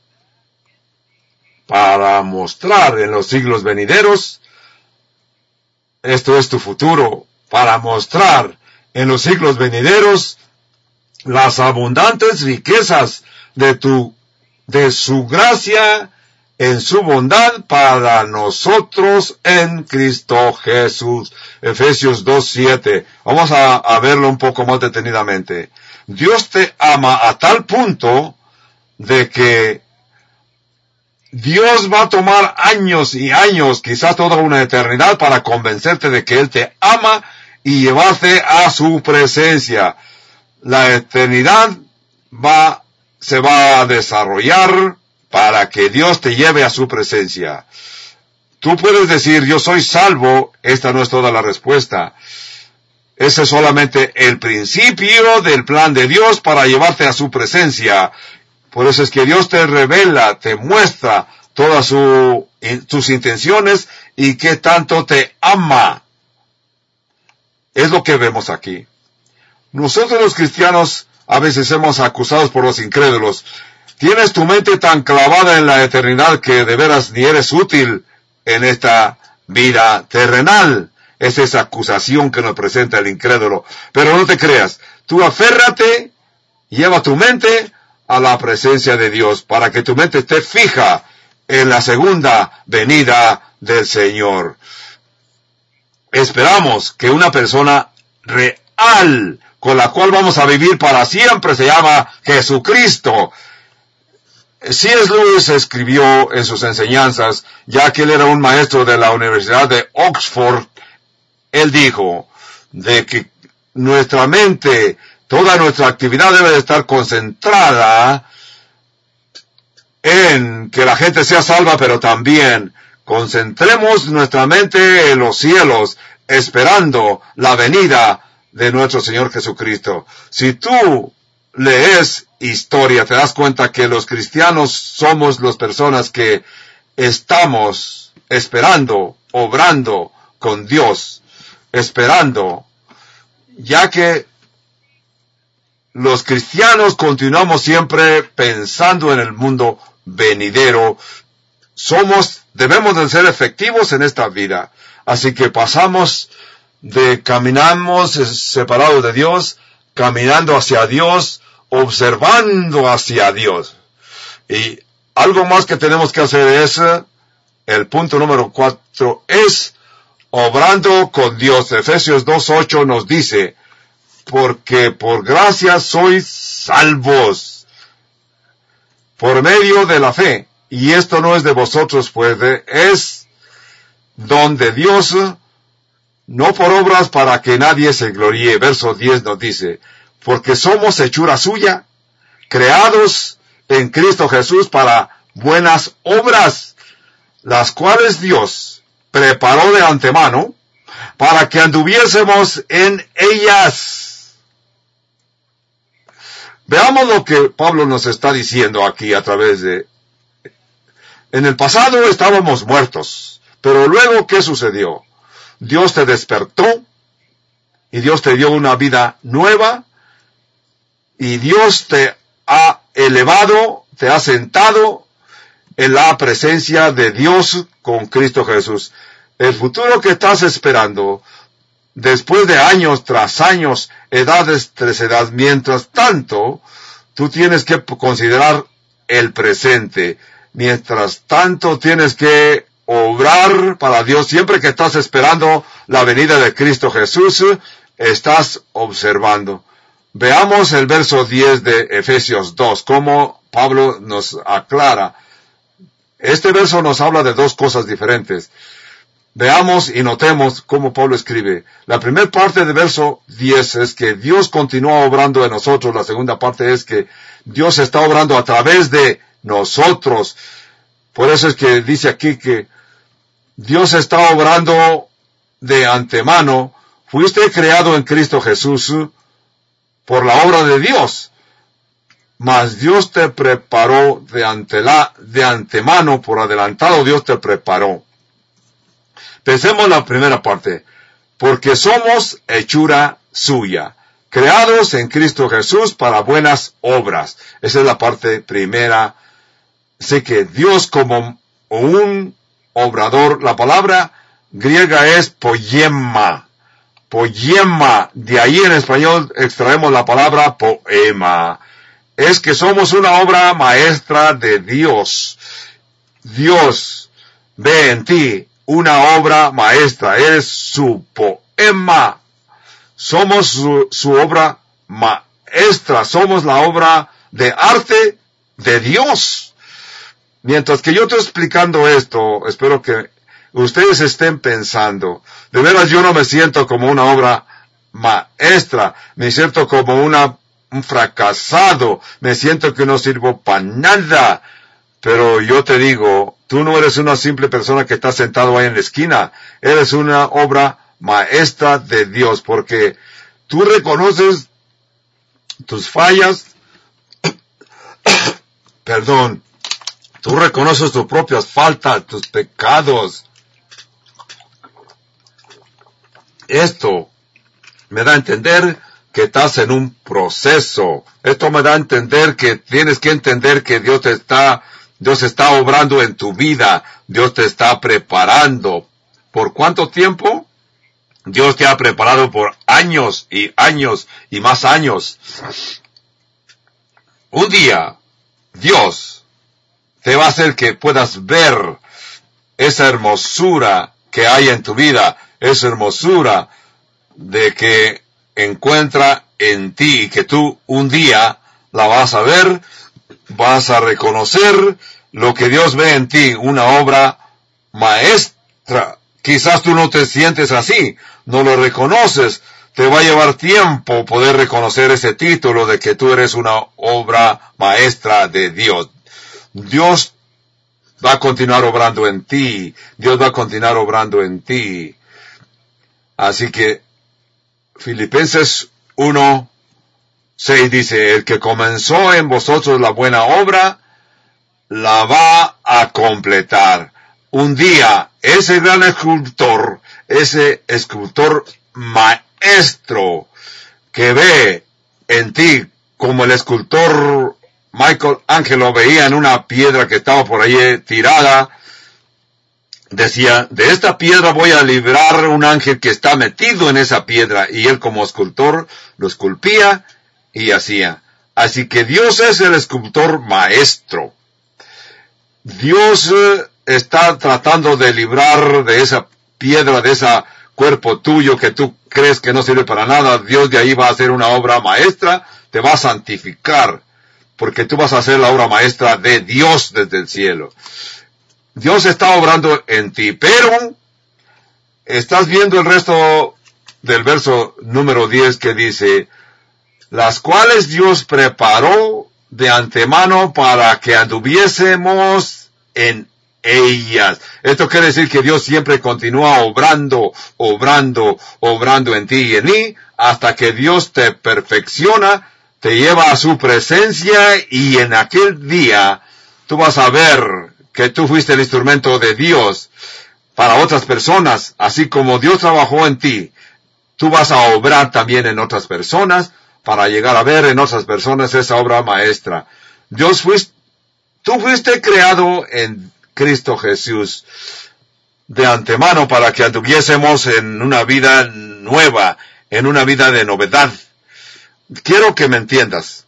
para mostrar en los siglos venideros, esto es tu futuro, para mostrar en los siglos venideros las abundantes riquezas de su gracia en su bondad para nosotros en Cristo Jesús. Efesios 2:7. Vamos a verlo un poco más detenidamente. Dios te ama a tal punto de que Dios va a tomar años y años, quizás toda una eternidad, para convencerte de que Él te ama y llevarte a su presencia. La eternidad se va a desarrollar para que Dios te lleve a su presencia. Tú puedes decir, yo soy salvo. Esta no es toda la respuesta. Ese es solamente el principio del plan de Dios para llevarte a su presencia. Por eso es que Dios te revela, te muestra todas sus intenciones y qué tanto te ama. Es lo que vemos aquí. Nosotros los cristianos a veces somos acusados por los incrédulos. Tienes tu mente tan clavada en la eternidad que de veras ni eres útil en esta vida terrenal. Es esa acusación que nos presenta el incrédulo. Pero no te creas. Tú aférrate, lleva tu mente a la presencia de Dios para que tu mente esté fija en la segunda venida del Señor. Esperamos que una persona real con la cual vamos a vivir para siempre se llama Jesucristo. C.S. Lewis escribió en sus enseñanzas, ya que él era un maestro de la Universidad de Oxford, él dijo de que nuestra mente Toda nuestra actividad debe de estar concentrada en que la gente sea salva, pero también concentremos nuestra mente en los cielos, esperando la venida de nuestro Señor Jesucristo. Si tú lees historia, te das cuenta que los cristianos somos las personas que estamos esperando, obrando con Dios, esperando, ya que los cristianos continuamos siempre pensando en el mundo venidero. Debemos de ser efectivos en esta vida. Así que caminamos separados de Dios, caminando hacia Dios, observando hacia Dios. Y algo más que tenemos que hacer es, el punto número 4, es obrando con Dios. Efesios 2:8 nos dice, porque por gracia sois salvos, por medio de la fe. Y esto no es de vosotros, pues es don de Dios, no por obras para que nadie se gloríe. Verso 10 nos dice, porque somos hechura suya, creados en Cristo Jesús para buenas obras, las cuales Dios preparó de antemano para que anduviésemos en ellas. Veamos lo que Pablo nos está diciendo aquí a través de... En el pasado estábamos muertos, pero luego, ¿qué sucedió? Dios te despertó y Dios te dio una vida nueva y Dios te ha elevado, te ha sentado en la presencia de Dios con Cristo Jesús. El futuro que estás esperando, después de años tras años, edades tras edades, mientras tanto, tú tienes que considerar el presente. Mientras tanto, tienes que obrar para Dios. Siempre que estás esperando la venida de Cristo Jesús, estás observando. Veamos el verso 10 de Efesios 2, cómo Pablo nos aclara. Este verso nos habla de dos cosas diferentes. Veamos y notemos cómo Pablo escribe. La primera parte del verso 10 es que Dios continúa obrando en nosotros. La segunda parte es que Dios está obrando a través de nosotros. Por eso es que dice aquí que Dios está obrando de antemano. Fuiste creado en Cristo Jesús por la obra de Dios. Mas Dios te preparó de antemano, por adelantado Dios te preparó. Pensemos en la primera parte. Porque somos hechura suya, creados en Cristo Jesús para buenas obras. Esa es la parte primera. Así que Dios como un obrador, la palabra griega es poema. Poema, de ahí en español extraemos la palabra poema. Es que somos una obra maestra de Dios. Dios ve en ti una obra maestra, eres su poema. Somos su obra maestra, somos la obra de arte de Dios. Mientras que yo estoy explicando esto, espero que ustedes estén pensando, de veras yo no me siento como una obra maestra, me siento como un fracasado, me siento que no sirvo para nada. Pero yo te digo, tú no eres una simple persona que está sentado ahí en la esquina, eres una obra maestra de Dios, porque tú reconoces tus fallas, perdón, tú reconoces tus propias faltas, tus pecados. Esto me da a entender que estás en un proceso. Esto me da a entender que tienes que entender que Dios está obrando en tu vida. Dios te está preparando. ¿Por cuánto tiempo? Dios te ha preparado por años y años y más años. Un día, Dios te va a hacer que puedas ver esa hermosura que hay en tu vida, esa hermosura de que encuentra en ti y que tú un día la vas a ver, vas a reconocer lo que Dios ve en ti, una obra maestra. Quizás tú no te sientes así, no lo reconoces, te va a llevar tiempo poder reconocer ese título de que tú eres una obra maestra de Dios. Dios va a continuar obrando en ti. Dios va a continuar obrando en ti. Así que Filipenses 1:6 dice, el que comenzó en vosotros la buena obra, la va a completar. Un día, ese gran escultor, ese escultor maestro que ve en ti como el escultor Michelangelo veía en una piedra que estaba por ahí tirada, decía, de esta piedra voy a librar un ángel que está metido en esa piedra, y él como escultor lo esculpía y hacía. Así que Dios es el escultor maestro. Dios está tratando de librar de esa piedra, de ese cuerpo tuyo que tú crees que no sirve para nada. Dios de ahí va a hacer una obra maestra, te va a santificar, porque tú vas a hacer la obra maestra de Dios desde el cielo. Dios está obrando en ti, pero estás viendo el resto del verso número 10 que dice, las cuales Dios preparó de antemano para que anduviésemos en ellas. Esto quiere decir que Dios siempre continúa obrando en ti y en mí, hasta que Dios te perfecciona, te lleva a su presencia, y en aquel día tú vas a ver que tú fuiste el instrumento de Dios para otras personas. Así como Dios trabajó en ti, tú vas a obrar también en otras personas para llegar a ver en otras personas esa obra maestra. Tú fuiste creado en Cristo Jesús de antemano para que anduviésemos en una vida nueva, en una vida de novedad. Quiero que me entiendas.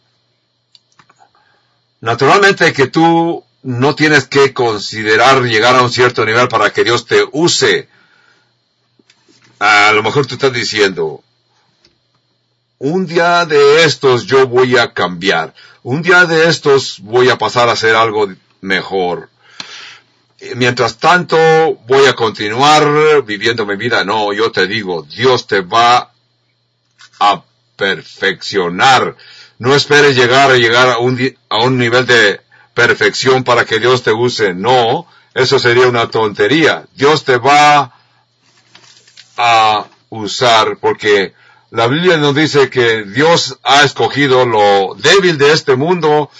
Naturalmente que tú no tienes que considerar llegar a un cierto nivel para que Dios te use. A lo mejor tú estás diciendo, un día de estos yo voy a cambiar. Un día de estos voy a pasar a hacer algo mejor. Mientras tanto, voy a continuar viviendo mi vida. No, yo te digo, Dios te va a perfeccionar. No esperes llegar a un nivel de perfección para que Dios te use. No, eso sería una tontería. Dios te va a usar, porque la Biblia nos dice que Dios ha escogido lo débil de este mundo.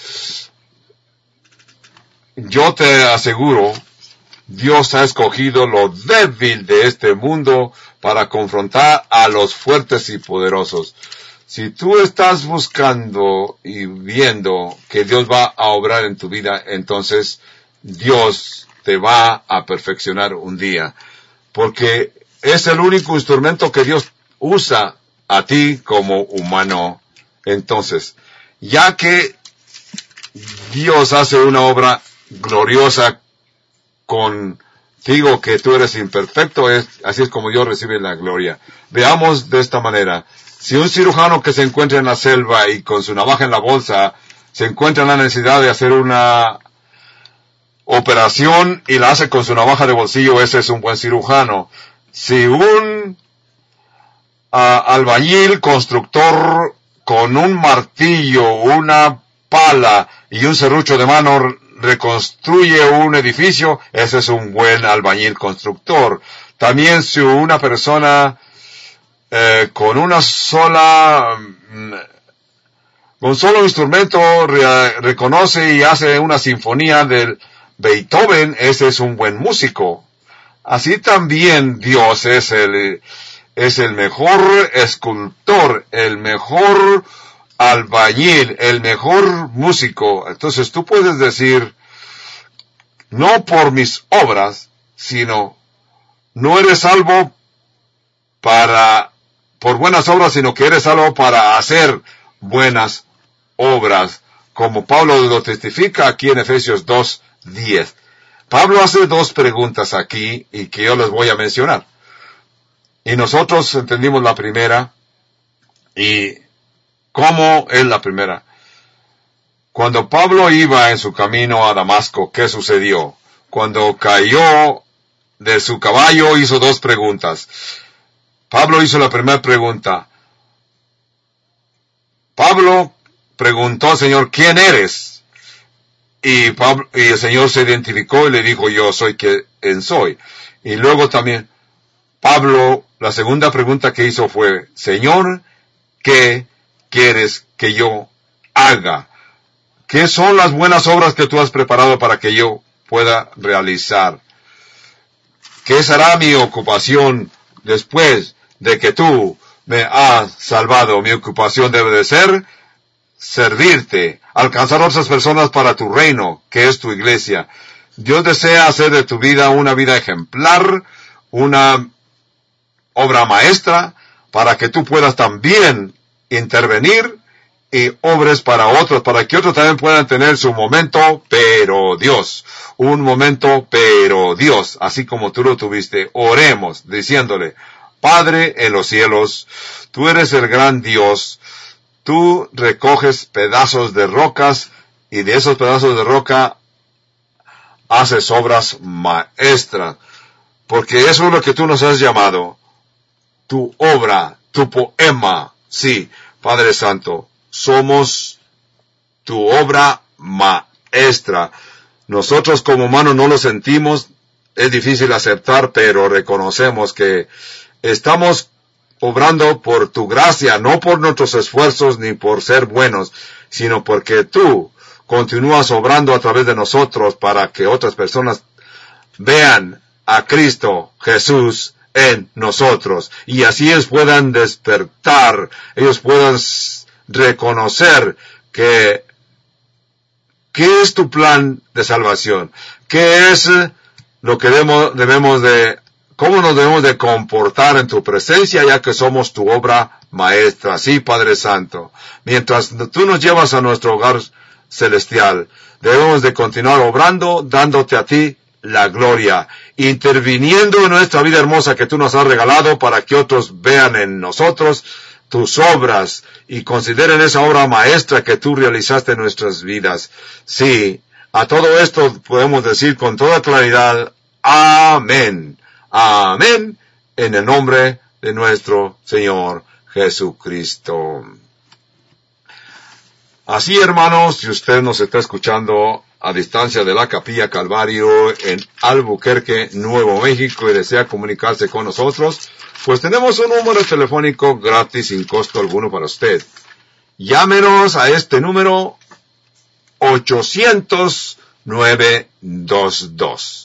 Yo te aseguro, Dios ha escogido lo débil de este mundo para confrontar a los fuertes y poderosos. Si tú estás buscando y viendo que Dios va a obrar en tu vida, entonces Dios te va a perfeccionar un día. Porque es el único instrumento que Dios usa a ti como humano. Entonces, ya que Dios hace una obra gloriosa contigo, que tú eres imperfecto, así es como Dios recibe la gloria. Veamos de esta manera. Si un cirujano que se encuentra en la selva y con su navaja en la bolsa se encuentra en la necesidad de hacer una operación y la hace con su navaja de bolsillo, ese es un buen cirujano. Si un albañil, constructor, con un martillo, una pala y un serrucho de mano reconstruye un edificio, ese es un buen albañil constructor. También si una persona con un solo instrumento reconoce y hace una sinfonía del Beethoven, ese es un buen músico. Así también Dios es el mejor escultor, el mejor albañil, el mejor músico. Entonces tú puedes decir, no por mis obras, sino no eres salvo por buenas obras, sino que eres salvo para hacer buenas obras, como Pablo lo testifica aquí en Efesios 2:10. Pablo hace dos preguntas aquí y que yo les voy a mencionar. Y nosotros entendimos la primera. ¿Y cómo es la primera? Cuando Pablo iba en su camino a Damasco, ¿qué sucedió? Cuando cayó de su caballo hizo dos preguntas. Pablo hizo la primera pregunta, Pablo preguntó al Señor, ¿quién eres? Y el Señor se identificó y le dijo, yo soy quien soy. Y luego también Pablo, la segunda pregunta que hizo fue, Señor, ¿qué quieres que yo haga? ¿Qué son las buenas obras que tú has preparado para que yo pueda realizar? ¿Qué será mi ocupación después de que tú me has salvado? Mi ocupación debe de ser servirte, alcanzar a otras personas para tu reino, que es tu iglesia. Dios desea hacer de tu vida una vida ejemplar, una obra maestra, para que tú puedas también intervenir y obres para otros, para que otros también puedan tener su momento, pero Dios. Un momento, pero Dios, así como tú lo tuviste. Oremos diciéndole, Padre en los cielos, tú eres el gran Dios. Tú recoges pedazos de rocas y de esos pedazos de roca haces obras maestras. Porque eso es lo que tú nos has llamado. Tu obra, tu poema. Sí, Padre Santo, somos tu obra maestra. Nosotros como humanos no lo sentimos, es difícil aceptar, pero reconocemos que estamos obrando por tu gracia, no por nuestros esfuerzos ni por ser buenos, sino porque tú continúas obrando a través de nosotros para que otras personas vean a Cristo Jesús en nosotros y así ellos puedan despertar, ellos puedan reconocer que ¿qué es tu plan de salvación? ¿Qué es lo que cómo nos debemos de comportar en tu presencia, ya que somos tu obra maestra? Sí, Padre Santo. Mientras tú nos llevas a nuestro hogar celestial, debemos de continuar obrando, dándote a ti la gloria, interviniendo en nuestra vida hermosa que tú nos has regalado para que otros vean en nosotros tus obras y consideren esa obra maestra que tú realizaste en nuestras vidas. Sí, a todo esto podemos decir con toda claridad, amén. Amén, en el nombre de nuestro Señor Jesucristo. Así, hermanos, si usted nos está escuchando a distancia de la Capilla Calvario en Albuquerque, Nuevo México, y desea comunicarse con nosotros, pues tenemos un número telefónico gratis sin costo alguno para usted. Llámenos a este número 800-922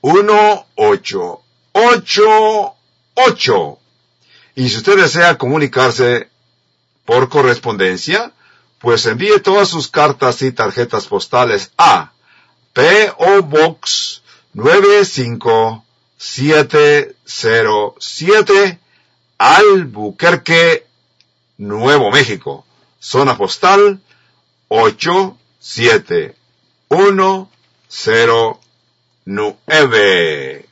1888. Y si usted desea comunicarse por correspondencia, pues envíe todas sus cartas y tarjetas postales a P.O. Box 95707, Albuquerque, Nuevo México. Zona postal 87109.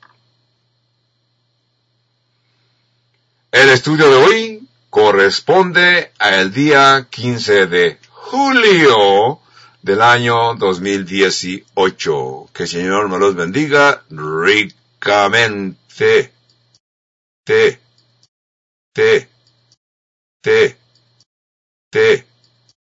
El estudio de hoy corresponde al día 15 de julio del año 2018. Que el Señor me los bendiga ricamente. Te.